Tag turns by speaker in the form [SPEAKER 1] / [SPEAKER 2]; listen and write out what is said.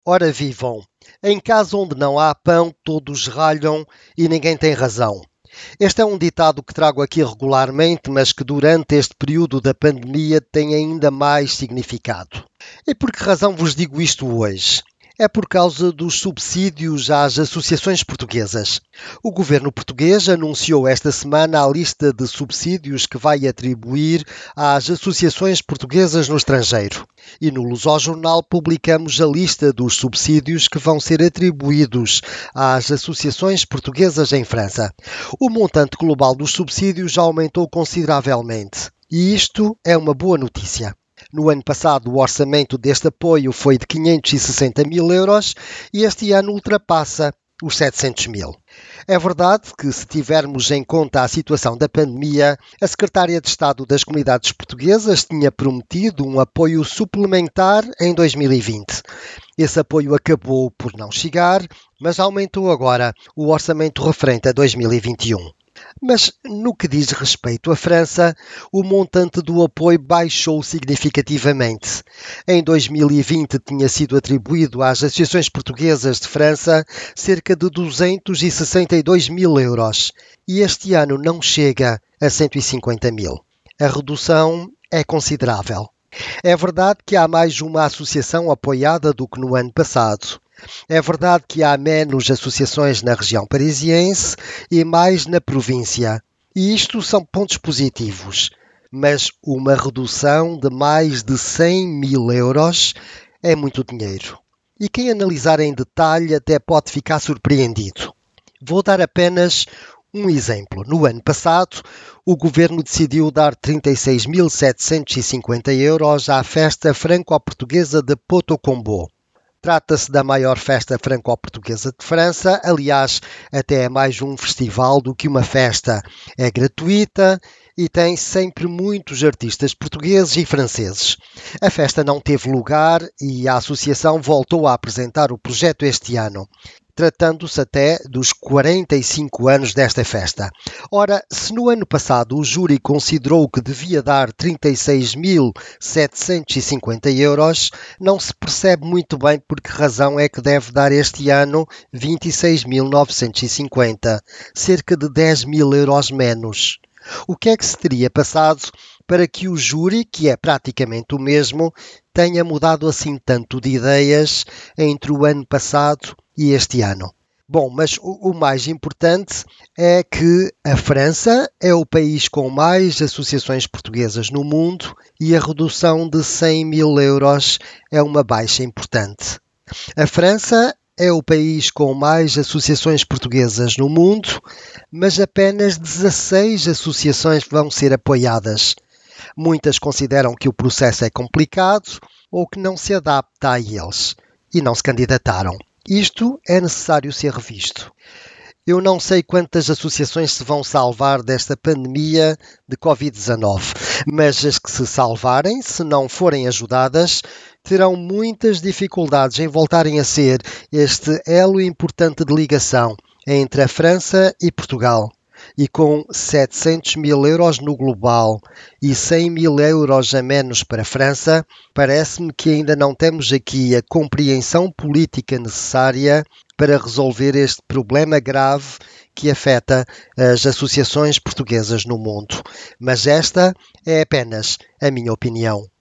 [SPEAKER 1] Ora vivam, em casa onde não há pão, todos ralham e ninguém tem razão. Este é um ditado que trago aqui regularmente, mas que durante este período da pandemia tem ainda mais significado. E por que razão vos digo isto hoje? É por causa dos subsídios às associações portuguesas. O governo português anunciou esta semana a lista de subsídios que vai atribuir às associações portuguesas no estrangeiro. E no Lusojornal publicamos a lista dos subsídios que vão ser atribuídos às associações portuguesas em França. O montante global dos subsídios já aumentou consideravelmente. E isto é uma boa notícia. No ano passado, o orçamento deste apoio foi de 560 mil euros e este ano ultrapassa os 700 mil. É verdade que, se tivermos em conta a situação da pandemia, a Secretária de Estado das Comunidades Portuguesas tinha prometido um apoio suplementar em 2020. Esse apoio acabou por não chegar, mas aumentou agora o orçamento referente a 2021. Mas, no que diz respeito à França, o montante do apoio baixou significativamente. Em 2020 tinha sido atribuído às associações portuguesas de França cerca de 262 mil euros e este ano não chega a 150 mil. A redução é considerável. É verdade que há mais uma associação apoiada do que no ano passado. É verdade que há menos associações na região parisiense e mais na província. E isto são pontos positivos. Mas uma redução de mais de 100 mil euros é muito dinheiro. E quem analisar em detalhe até pode ficar surpreendido. Vou dar apenas um exemplo. No ano passado, o governo decidiu dar 36.750 euros à festa franco-portuguesa de Potocombo. Trata-se da maior festa franco-portuguesa de França, aliás, até é mais um festival do que uma festa. É gratuita e tem sempre muitos artistas portugueses e franceses. A festa não teve lugar e a associação voltou a apresentar o projeto este ano, tratando-se até dos 45 anos desta festa. Ora, se no ano passado o júri considerou que devia dar 36.750 euros, não se percebe muito bem por que razão é que deve dar este ano 26.950, cerca de 10 mil euros menos. O que é que se teria passado para que o júri, que é praticamente o mesmo, tenha mudado assim tanto de ideias entre o ano passado e este ano? Bom, mas o mais importante é que a França é o país com mais associações portuguesas no mundo e a redução de 100 mil euros é uma baixa importante. A França é o país com mais associações portuguesas no mundo, mas apenas 16 associações vão ser apoiadas. Muitas consideram que o processo é complicado ou que não se adapta a eles e não se candidataram. Isto é necessário ser revisto. Eu não sei quantas associações se vão salvar desta pandemia de Covid-19, mas as que se salvarem, se não forem ajudadas, terão muitas dificuldades em voltarem a ser este elo importante de ligação entre a França e Portugal. E com 700 mil euros no global e 100 mil euros a menos para a França, parece-me que ainda não temos aqui a compreensão política necessária para resolver este problema grave que afeta as associações portuguesas no mundo. Mas esta é apenas a minha opinião.